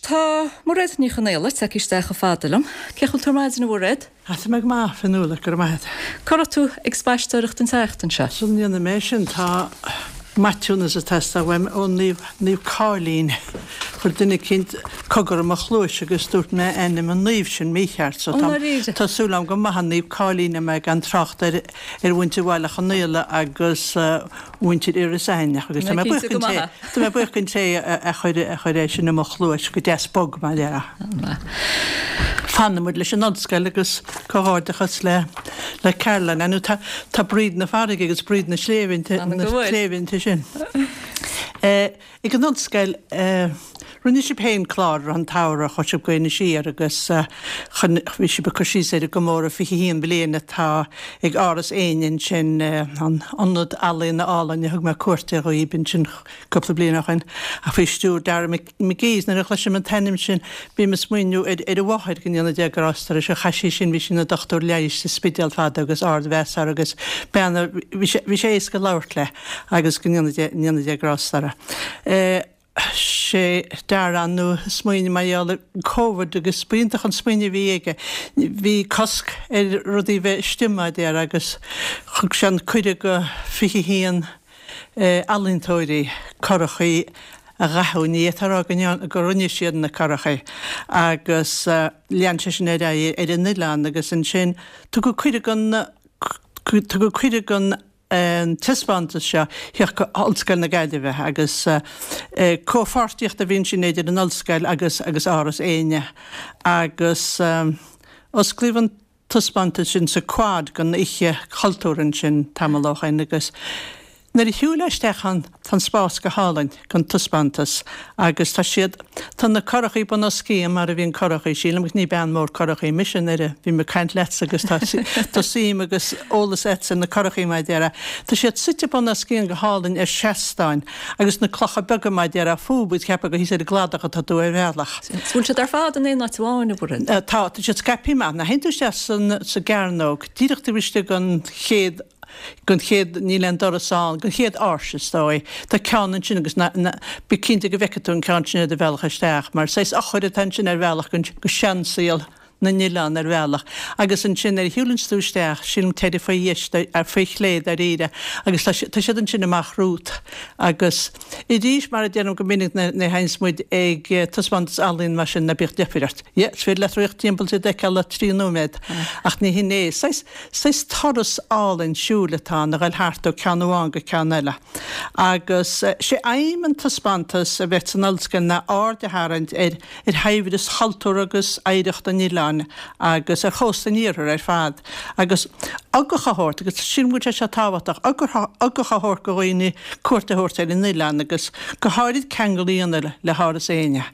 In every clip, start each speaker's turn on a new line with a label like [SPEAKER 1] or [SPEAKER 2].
[SPEAKER 1] tá murid ní chanéile ag isteach a fádalam, cechil turmaid na bhred?
[SPEAKER 2] Has meid má fanúla gur maid.
[SPEAKER 1] Cor tú ag spaisteoireacht an teachtain se?
[SPEAKER 2] Sun níana mé sin tá matúna a testa bhaim ó níomh Carlín chuir duine cinint cogur amach luis agus dúirt me enim an níomh sin mícheart so tásúlam go maithan níomh Carlína me an tracht bhainte bhhailach an níile agus bhainte ar is aineach agus Tá mé bucinn té a chuir éis sin amach luis go deasbog mai déire. Fanna muid leis an nodscail agus coháidechas le Carolan enú tá bríd na farige agus bríd na slévinte sin. Ag an nodscail runni sé péin chlár an tára chu se goine siar agus bhí si becur sí sé go mór a fi híon bliana tá ag áras éin sin an anod alíon na álainn thug me cuairte go íbin sin coppla blianachain a fé stúr dar me gís na lei sem an tenim sin bí me smuoinú ar a bhaid gin anna deagrásta se chaisi sin bhí sin na dochtú leiis sa spideal fada agus ard bhear agus bena bhí sé éca láirt le agus gin anna deagrástara. sé dar anú smuoine maiála COVID agus spríintach an smuoine bhí aige. Bhí cosc rudí bheith stimaid ar agus chug sean cuide go fihííon alíntóirí chorachaí a gathúní tar go runne siad na choracha agus leanse sin ar an Nilán agus an sin tu go cuide gan tispáanta se hiach go allscail na gaiideh agus cófartíocht a bhíonn sin éidir an allscail agus áras éine agus osclíhann tispáanta sin sa quad gan ihe cultúran sin tamalachain agus Nar I hiú leistechan tan spás go hálainn gan tispántas agus tá siad tan na chorachaí ban cí mar a bhíon chorachaí sílam ní ben mór chorachaí missionire bhí me caiint let agus tá sim agus ólas etsan na chorachaí mai deara. Tá siad site ban cían go hálainn ar seaáin agus na clocha bega mai deara fúbud cepa go hí sé gládacha tá dú ar bhealach.
[SPEAKER 1] Bún se ar fád an é náháinna burin?
[SPEAKER 2] Tá siad scapi me na henú se sa gearnóg, díireachta bhiste gan chéad nílen dorasáin, gon chéad ársas dói. Tá ceann sin agus bí cinnta go bhecatún cean sin a bhealach isteach, mar 6 chuir a sin ar bhealach go seansíal na Nilán ar bhealach. Agus an sin ar hiúlanstúisteach sin teidir fá dhéiste ar féchléad ar ire, agus tá siad an sin amach rút. Agus I dís mar a déanam go minic na heinsmuid ag tasbantas alíonn mar sin na bíocht defirirt. Sfir letroíocht timppel sé de le 3 nóméid ach ní hinné. Sais toras álinn siúlatá na gail háartú ceanháin go ceanile. Agus sé aimman tasbantas a bheith an alscan na áde háint ar haimhid is haltúr agus éireacht a Nilán agus chósta níorthar ar fad. Agus agachathórt, agus sin búte se táhaach, agachathórt go roioine cuairtathirt ar in Nilán agus go háirid ceangalíonna le háras éine.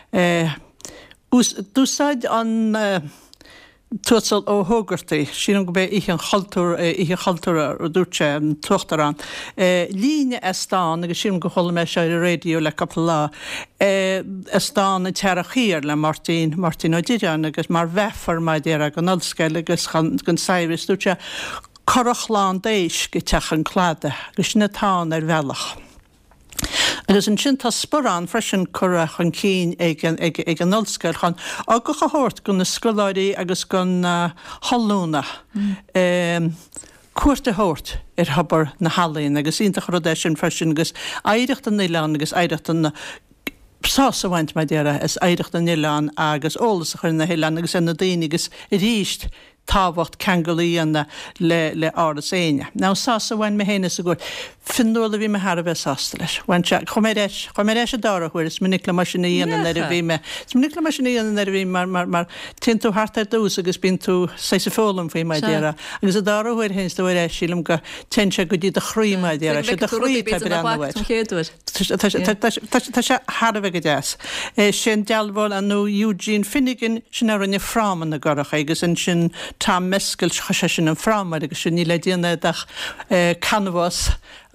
[SPEAKER 2] Dúsáid an tuatsal ó thugartaí, sin go bheith ihe chaltúr a dúirte an tuachtarán. Líne Están agus sin go chola me se a rédió le capla Están a tearachíir le Martin O'Dirian agus mar bhefar mai déar an allscail agus gan saibhris dúirte Corachlán déis go techan cláda agus na tán ar bhealach. Agus an sin tá sporán freisin corach an cín ag an allscail chan agus a hort gon na scoláirí agus gon hallúna. Cuairta hort ar habar na halaín agus ionintach rodéis sin freisin agus éireacht an Nilán agus éireacht an sása bhaint mai déara is éireacht an Nilán agus ólas a chuir na Nilán agus na daoine agus I ríist táhacht ceangalíonna le áras éine. Ná sása bhain me héine a gúir finúla bhí me har a bheith sásta leis. Choméis a dárahuiir is minic le mar sinna íana ar a bhí me. Is minic le mar sinna íana ar a bhí mar tin tú hart ar dús agus bín tú 6 fólam faoi mai déara. Agus a dárahuiir héns do bhfuir sílam go tense go dtí a chrí mai déara. Se a chrí pe anhaid. Tá se har a bheith go deas. Sin dealbhil anú Eugene Finnegan sin ar rinne fráman na garacha agus an sin tá mescail sin an frámar agus sin ní le díana canvas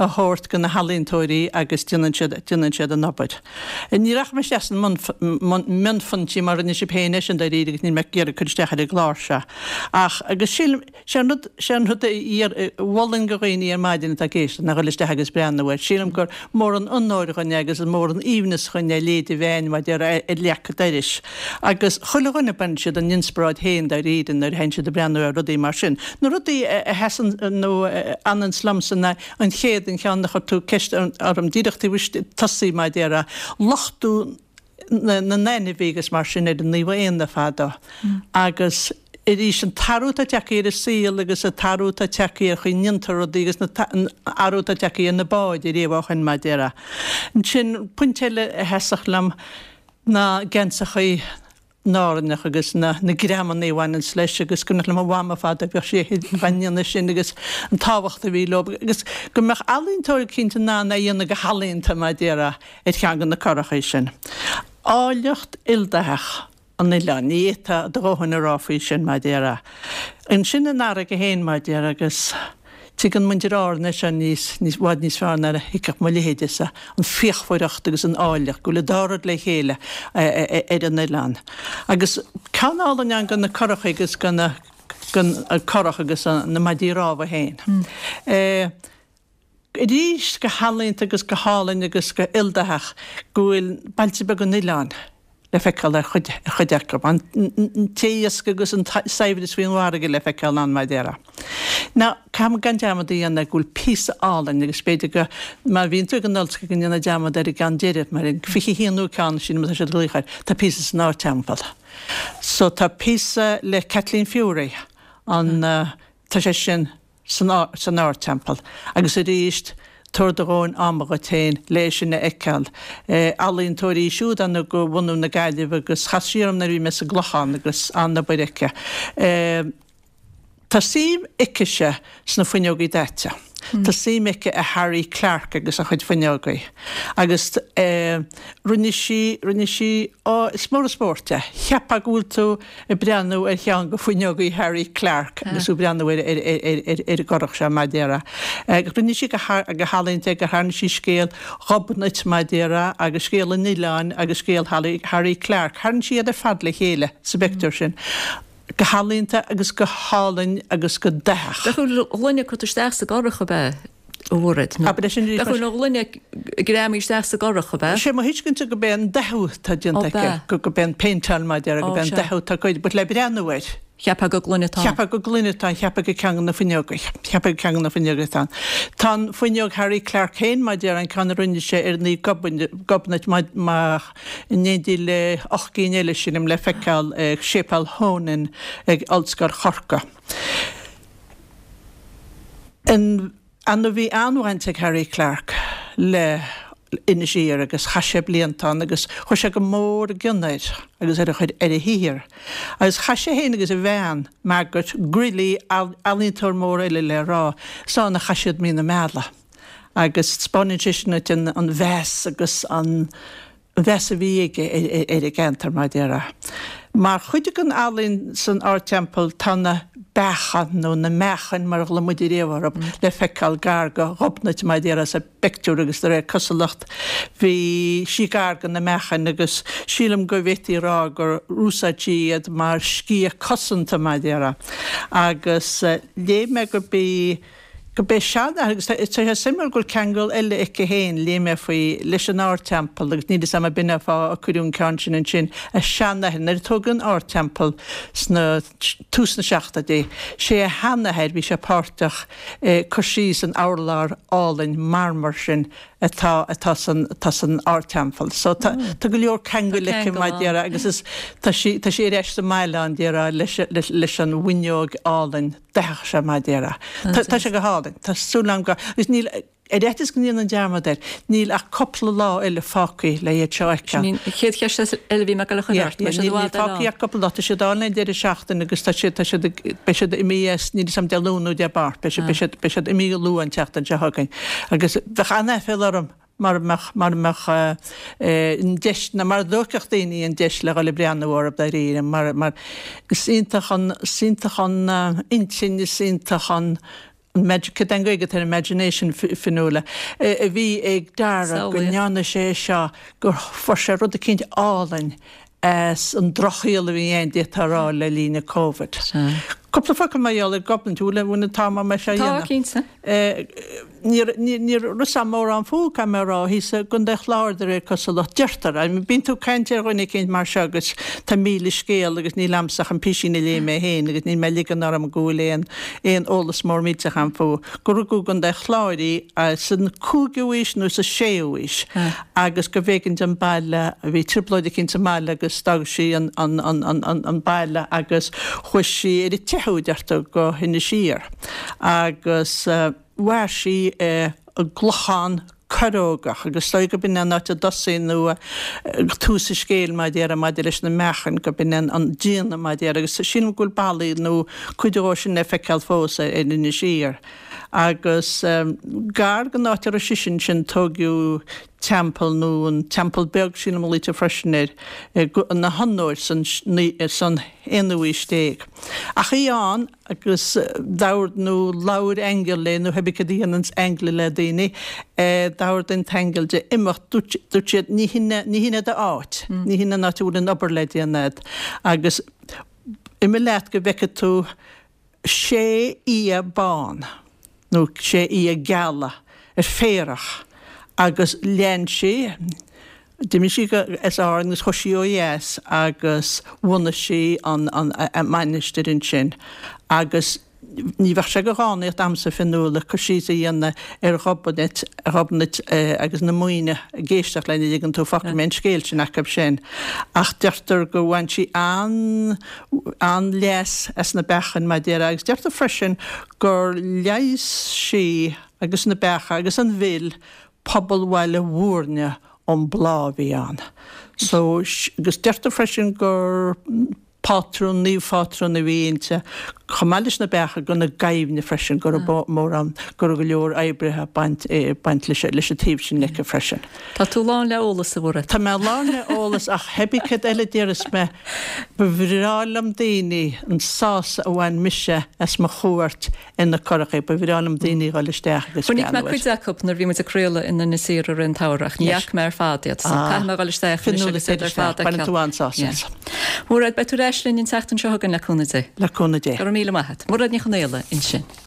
[SPEAKER 2] a hort gan na halíntóirí agus duan siad an nabad. Níreach me sean munfantí mar in sé péine an de ri ní me ggéar chuisteach a gláse. Ach agus sean ar Wallin goghine ar maidin a géist na goiste agus brennhir. Sílam gur mór an annáir chuine agus an mór an íhnas chuine léad bhéin mai de lecha deiris. Agus chuileghine ben siad an inspráid héin de ríden ar hen siad a brennhir rudí mar sin. Na rudí hesan nó anan slamsanna an chéad an chean nach tú ceist ar am díireachtaí bhuiiste tasí mai déra lachtú na néine bhégus mar sin idir ní bhhéon na fada. Agus rís an tarúta teí ar a síl agus a tarúta teí ar chuintar agus na arúta teí an na báid i réomhchan mai déra. Sin punteile heasach lam na gensachaí náranach agus na gréman éhhain sleis agus gonach le bhama fad a bheith sé bhaine sin agus an táhachtta bhí lob agus go meach alíntóir cinnta ná na dhéanana go halínta mai déra ag cheangan na choracha sin. Áilecht ildatheach an níta dóhanna ráfaí sin mai déra. An sin an ára go héin mai déra agus tí an mundirárne se níos bhád níos fearna a hiicach má léhéideasa an fiochhaireacht agus an áileach go le dárad le chéile ar an Ileán. Agus canálan an gan na choracha agus gan choracha agus na maidíráha héin. Rís go halínt agus go hálainn agus go ildatheach gohfuil bailte be an Ileán. Le feiceáil ar chuideacham. An téas agus an saibhid is bhíonhharige le feiceáil an mai déra. Ná, cam gan deamad íana gúil pís álainn agus beidir go mar bhíon tú an nolsca gan íana deamad ar i gan déiread mar in fichi híonú ceann sin mu sé dlúchaid tá písas ná teampal. So tá písa le Kathleen Fury an tá sé sin san ár teampal. Agus a ríist tuair do gáin amaga tain léis sin na eiceáil. Alíonn tóirí siúd an go bhunú na gaiileh agus chasíarm na bhí me sa glochan agus an na baireice. Tá sim iceise sna fuineogaí deite. Tá sim ice a Harry Clark agus a chuid fuineogaí. Agus rinne sí is mór a spórte. Cheappa gúil tú i breanú ar chean go fuineogaí Harry Clark agus ú breanú ar gorach se mai déra. Rinne sí go hálínte go hána sí scéal Robnait mai déra agus scéal in Ileán agus scéal Harry Clark. Hána sí idir fad le chéile sa bector sin. Go halínta agus go hálainn agus go deach.
[SPEAKER 1] Be chuil luine chu isteach sa garacha be óhrid. Be chuil luine gréimí isteach sa garacha be.
[SPEAKER 2] sé má hiiscinnte go ben dehú tá dionta go ben peintal mai dear go ben dehú tá goid, bud le breanúir.
[SPEAKER 1] Cheappa go glunetá.
[SPEAKER 2] Cheappa go glunetá, cheappa go ceangan na fuineogaí. Cheappa go ceangan na fuineogaí. Tá fuineog Harry Clark héin mai dear an can rinne sé ar ní gobnait má nédí le 8 cíile sinim le feiceáil sépal hónin ag altscar chorca. An bhí anhaint ag Harry Clark le ina sír agus chaise bliantán agus chu sé go mór gionnaid agus ar chuid ar a hír. Agus chaise héana agus a bhean margat grilí alíntóir mór eile le rá sána chaisiad mí na méla. Agus spáintisna an bheas agus an bheas a bhíige ar a gentar mai déra. Mar chuide an alín san ártempel tána bechan nó na mechan mar le muidir réhharb le feiceáil garga robnait mai déra sa bectúr agus ar cosalacht hí sí gargan na mechan agus sílam go bhhétí rá gur rúsatí mar cí cosanta mai déra. Agus lé me go bé sean agus tá simar goil ceangail eile ice héin léime faoi leis an ártempel agus níidir sama bine fá a chuún ceansin an sin a seannahin ar tugan ártempel sna túsna seachta dé sé a hanahead bhí sé páirteach cosís an álar álainn marmar sin atá san ártempel. So tá go leor ceangail le mai déara agus tá sé réiste maileán déara leis an bhuineog álainn deach se mai déara. Tá sé go hálainn. Tásúlam go níl rétas go níon an dearmadar, níl a coppla lá eile fácaí le iad seoice.
[SPEAKER 1] Chéad cheiste eile bhí me go le chuart.
[SPEAKER 2] Níl fácaí a coppla tá sé dána déir seachtain agus tá sé imíos níl sam deúnú de bar, be sé imí lúan teachtain se hagain. Agus bheith anna félarm mar deis na mar dúceach daoine an deis le le breanúhar a réire mar sintachan intin is sintachan den goige ar imagination finúla. Bhí ag dara go neanna sé seo gur for sé rud a cinint álainn as an drochiíla bhí éon détarrá le lína COVID. Coppla fa maiall goblan túla bhna tá me sé
[SPEAKER 1] dhéanana.
[SPEAKER 2] Ní rusam mór an fú camerará hí a gun de chláidir cos le deirtar a bín tú caiintear chuinnig cinint mar segus tá míle scéal agus ní lamsach an pisína lé mé héin agus ní me ligan ar am gúléon éon ólas mór míteach an fú. Gur gun de chláirí a san cúgaúis nó sa séúis agus go bhégann an bailile a bhí triploide cinn máile agus stag sí an bailile agus chuis sí idir teúdearta go hinna sír agus bhhair sí a gluchan carógach agus sto go bin ná a dosaí nó túsa scéil mai déar a mai leis na mechan go bin an díana mai déar agus sin gúil bailí nó chuidirá sin effeiciil fósa in sír. Agus gar go nátar a sisin sin tógiú temple nó an temple beg sin am líte freisinir na hanóir san éanúí stéig. A chaán agus dáir nó láir engel le nó hebí go dtíanans engla le daoine dáir den tengel de imimecht dúirt ní hinine de áit, ní hinine náúil an obair le déanad agus imi leat go bheice tú sé í a bán. nó sé í a gala féarach agus lean sé Dimi sí as águs chosí OES agus bhna sí an ministrin sin agus ní bhar se go gánaíocht amsa finúla chu sí a dhéanana ar robbanit agus na muoine géisteach lena dhégann tú facament scéil sin acab sin. Ach deirtar go bhain si an leas as na bechan mai déire agus deirtar freisin gur leis sí agus na becha agus an bhil pobl bhile bhúrne an bláhí an. So agus deirtar freisin gur pátrún, ní fátrún na bhíonte, chamáilis na becha gona gaimhne freisin gur mór an gur go leor eibrithe baint leis a tíb sin lecha freisin.
[SPEAKER 1] Tá tú lán le ólas a bhra.
[SPEAKER 2] Tá me lán le ólas ach hebicad eile déras me bhrálam daoine an sás a bhain mise as mo chuairt ina choracha bhrálam daoine gáil isteach agus
[SPEAKER 1] Funig me chuideach nar bhí me a cruúla ina na síra an táireach, níach me ar fádiad, san me gáil isteach
[SPEAKER 2] finúla fádiad tú ansás.
[SPEAKER 1] Múraid be tú reislinn in teachtan seo gan leúna dé.
[SPEAKER 2] Leúna dé.
[SPEAKER 1] Gar míle maithe. Múraid ní chunéile in sin.